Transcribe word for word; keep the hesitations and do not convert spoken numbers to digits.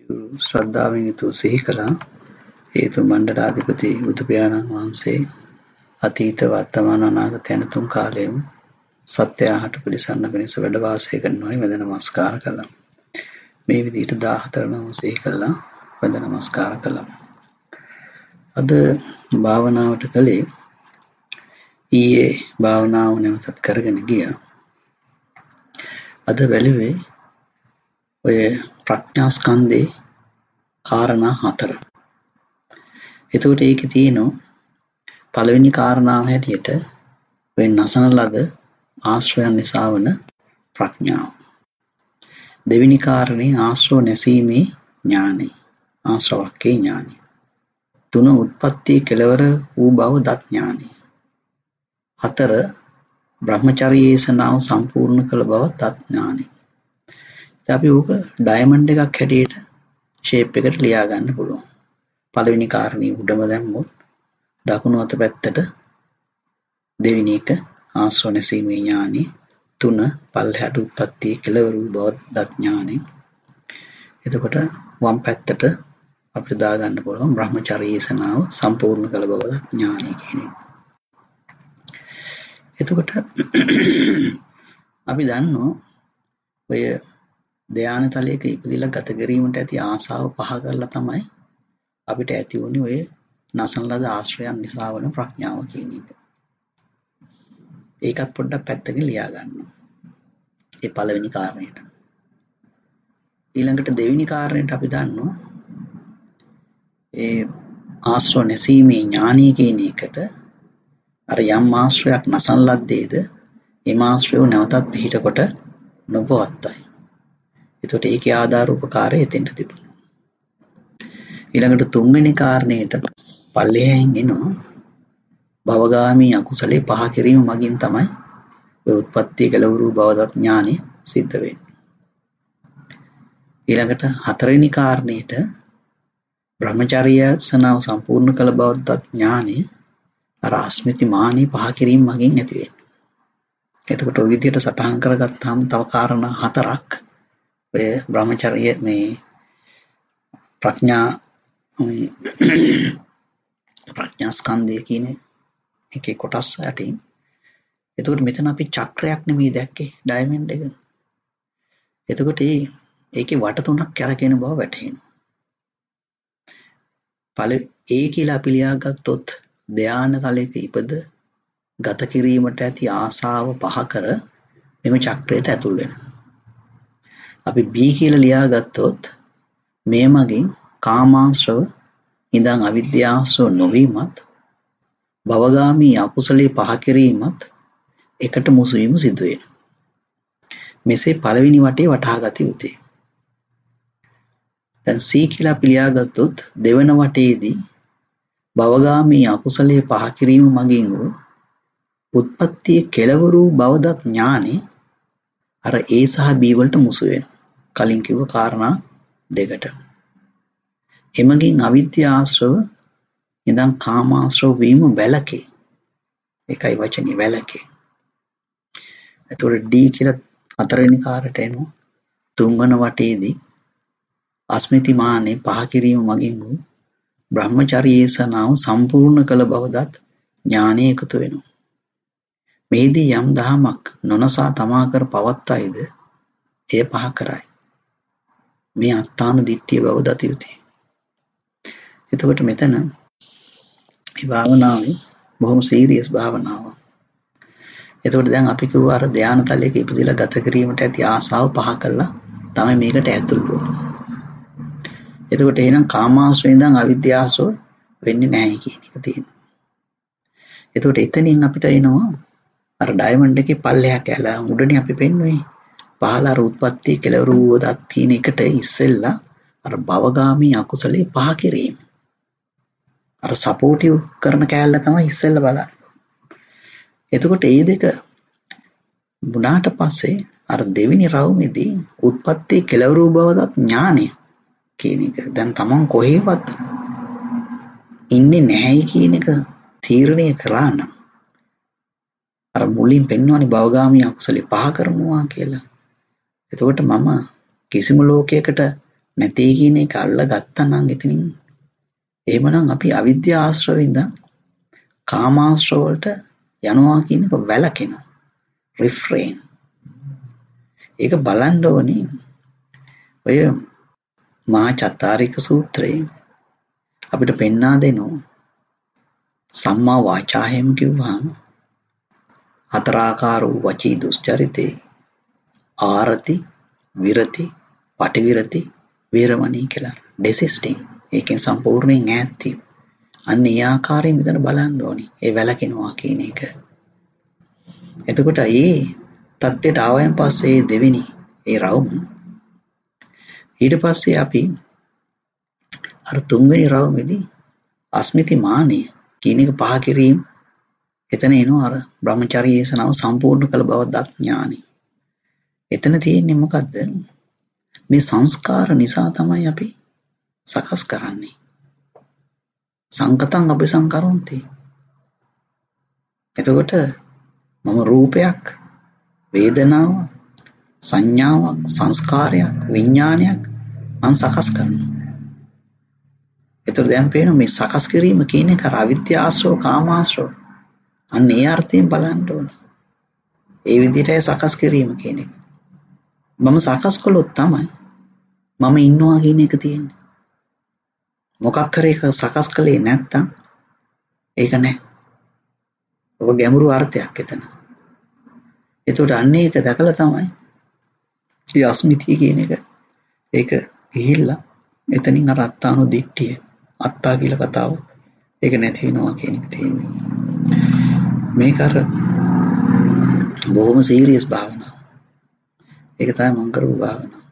ශ්‍රද්ධාවෙන් යුතුව සිහි කළා. හේතු මණ්ඩලාධිපති බුදු පියාණන් වහන්සේ අතීත වර්තමාන අනාගත යන තුන් කාලයේම සත්‍ය අහට පිළිසරණ පිණිස වැඩ වාසය කරනවා. වැඳ නමස්කාර කළා. මේ විදිහට දාහතර නම සිහි කළා. වැඳ නමස්කාර කළා. අද භාවනාවට කලේ ඊයේ භාවනාව නැවතත් කරගෙන ගියා. අද බැලුවේ ඔය ප්‍රඥා ස්කන්ධේ කාරණා හතර. එතකොට ඒකේ තියෙනවා පළවෙනි කාරණාව හැටියට වෙන නසන ලද ආශ්‍රයන් නිසා වන ප්‍රඥාව. දෙවෙනි කාරණේ ආශ්‍රව නැසීමේ ඥානයි. ආශ්‍රවක්කේ ඥානයි. තුන උත්පත්ති කෙලවර වූ බව දත් ඥානයි. හතර බ්‍රහ්මචර්යයේ සනාව සම්පූර්ණ කළ බව දත් ඥානයි. අපි ඕක ඩයමන්ඩ් එකක් හැටියට ෂේප් එකට ලියා ගන්න පුළුවන්. පළවෙනි කාරණේ උඩම දැම්මොත් දකුණු අත පැත්තට දෙවෙනි එක ආශ්‍රව නැසීමේ ඥානෙ, තුන පල්ලෙහාට උත්පත්ති කෙලවර වූ බව දත් ඥානෙ. එතකොට වම් පැත්තට අපිට දා ගන්න පුළුවන් බ්‍රහ්මචර්යයේ සනාව සම්පූර්ණ කළ බව දත් ඥානෙ කියන එක. එතකොට අපි දන්නවා ඔය ධ්‍යාන තලයක ඉපදිලා ගත කිරීමට ඇති ආසාව පහ කරලා තමයි අපිට ඇති වුණේ ඔය නසන ලද ආශ්‍රයන් නිසා වන ප්‍රඥාව කියන එක. ඒකත් පොඩ්ඩක් පැත්තකින් ලියා ගන්නවා. ඒ පළවෙනි කාරණේට. ඊළඟට දෙවෙනි කාරණේට අපි දන්නවා ඒ ආශ්‍රව නැසීමේ ඥානය කියන එකට අර යම් ආශ්‍රයක් නසන ලද්දේද එම ආශ්‍රයව නැවතත් පිහිට කොට නොපවත්තයි. එතකොට ඒකේ ආධාර උපකාරය එතෙන්ට තිබුණා. ඊළඟට තුන්වෙනි කාරණේට පල්ලෙහෙන් එනවා භවගාමී අකුසලේ පහ කිරීම මගින් තමයි ඔය උත්පත්ති කෙලවරු බවදත් ඥානෙ සිද්ධ වෙන්නේ. ඊළඟට හතරවෙනි කාරණේට බ්‍රහ්මචර්ය සනාව සම්පූර්ණ කළ බවදත් ඥානෙ අර අස්මිති මානෙ පහ කිරීම මගින් ඇති වෙන්නේ. එතකොට ඔය විදිහට සටහන් කරගත්තාම තව කාරණා හතරක් ඔය බ්‍රහ්මචර්ය මේ ප්‍රඥා මේ ප්‍රඥා ස්කන්ධය කියන එකේ කොටස් යටින්. එතකොට මෙතන අපි චක්‍රයක් නෙමෙයි දැක්කේ ඩයමන්ඩ් එක. එතකොට ඒකේ වට තුනක් කැරකෙන බව වැටහෙනවා. පළවෙනි ඒ කියලා අපි ලියාගත්තොත් ධ්‍යාන තලයක ඉපද ගත කිරීමට ඇති ආසාව පහ කර මෙම චක්‍රයට ඇතුල් වෙනවා. අපි B කියලා ලියාගත්තොත් මේ මගින් කාමාශ්‍රව ඉඳන් අවිද්‍යාශ්‍රව නොවීමත් භවගාමී අකුසලේ පහ කිරීමත් එකට මුසු වීම සිදු වෙනවා. මෙසේ පළවෙනි වටේ වටහා ගත යුතුයි. දැන් C කියලා අපි ලියාගත්තොත් දෙවන වටේදී භවගාමී අකුසලේ පහ කිරීම මගින් වූ උත්පත්තියේ කෙලවරු බවදත් ඥානෙ අර A සහ B වලට මුසු වෙනවා. කලින් කිව්ව කාරණා දෙකට. එමගින් අවිද්‍යාශ්‍රව ඉඳන් කාමාශ්‍රව වීම වැළකේ. ඒකයි වචනේ වැළකේ. එතකොට D කියලා හතරවෙනි කාරට එනවා. තුන්වන වටේදී අස්මිති මානෙ පහ කිරීම මගින් වූ බ්‍රහ්මචර්යයේ සනාව සම්පූර්ණ කළ බවදත් ඥානෙ එකතු වෙනවා. මේදී යම් දහමක් නොනසා තමා කර පවත්තයිද එය පහ කරයි. මේ අත්තාන දිට්ඨිය බව දත යුතුයි. එතකොට මෙතන මේ භාවනාවේ බොහොම සීරියස් භාවනාවක්. එතකොට දැන් අපි කිව්වා අර ධානය තලයක ඉපදිලා ගත කිරීමට ඇති ආසාව පහ කළා තමයි මේකට ඇතුල් වෙන්නේ. එතකොට එහෙනම් කාමාශ්‍රයෙන් ඉඳන් අවිද්‍යාශ්‍රව වෙන්නේ නැහැ කියන එක තියෙනවා. එතකොට එතනින් අපිට එනවා අර ඩයමන්ඩ් එකේ පල්ලෙහා කැලා උඩනේ අපි පෙන්වන්නේ. පහළ අර උත්පත්ති කෙලවරු දත් තියෙන එකට ඉස්සෙල්ලා අර භවගාමී අකුසලේ පහ කිරීම. අර සපෝටිව් කරන කැලල තමයි ඉස්සෙල්ලා බලන්නේ. එතකොට මේ දෙක බුණාට පස්සේ අර දෙවෙනි රවුමේදී උත්පත්ති කෙලවරු බවදත් ඥානය කියන එක දැන් තමන් කොහේවත් ඉන්නේ නැහැයි කියන එක තීරණය කරා නම් අර මුලින් පෙන්වන්නේ භවගාමී අකුසලේ පහ කරනවා කියලා. එතකොට මම කිසිම ලෝකයකට නැති කියන එක අල්ලගත්තා නම් එතනින් එහෙමනම් අපි අවිද්‍යා ආශ්‍රවෙ ඉඳන් කාමාශ්‍රව වලට යනවා කියන එක වැළකෙනවා. රිෆ්‍රේන්. ඒක බලන්න ඕනේ. ඔය මහා චත්තාරික සූත්‍රයේ අපිට පෙන්වා දෙනවා සම්මා වාචාහෙම කිව්වහම හතරාකාර වූ වචී දුස්චරිතේ ආරති විරති පටිවිරති වේරමණී කියලා ඩෙසිස්ටිං ඒකෙන් සම්පූර්ණයෙන් ඈත් වීම. අන්න ඒ ආකාරයෙන් මෙතන බලන්න ඕනේ. ඒ වැළකෙනවා කියන එක. එතකොට ඒ தත්ත්වයට ආවයන් පස්සේ දෙවෙනි ඒ රවුම ඊට පස්සේ අපි අර තුන්වෙනි රවුමේදී අස්මිති මානෙ කියන එක පහ කිරීම එතන එනවා අර බ්‍රහ්මචර්ය දේශනාව සම්පූර්ණ කළ බව දත් ඥානෙ. එතන තියෙන්නේ මොකද්ද? මේ සංස්කාර නිසා තමයි අපි සකස් කරන්නේ. සංකතං අபிසංකරොන්ති. එතකොට මම රූපයක්, වේදනාවක්, සංඥාවක්, සංස්කාරයක්, විඥානයක් මම සකස් කරනවා. එතකොට දැන් පේනවා මේ සකස් කිරීම කියන එක අවිද්‍යාශ්‍රව, කාමාශ්‍රව. අන්න ඒ අර්ථයෙන් බලන්න ඕනේ. ඒ විදිහටයි සකස් කිරීම කියන එක. මම සකස් කළොත් තමයි මම ඉන්නවා කියන එක තියෙන්නේ. මොකක් කරේ එක සකස් කළේ නැත්තම් ඒක නැහැ. ඔබ ගැඹුරු අර්ථයක් එතන. එතකොට අන්න ඒක දැකලා තමයි මේ අස්මිතිය කියන එක ඒක ගිහිල්ලා එතනින් අර අත්තානු දිට්ඨිය අත්තා කියලා කතාව ඒක නැති වෙනවා කියන එක තියෙන්නේ. මේක අර බොහොම සීරියස් භාවනාව. ඒක තමයි මම කරපු භාවනාව.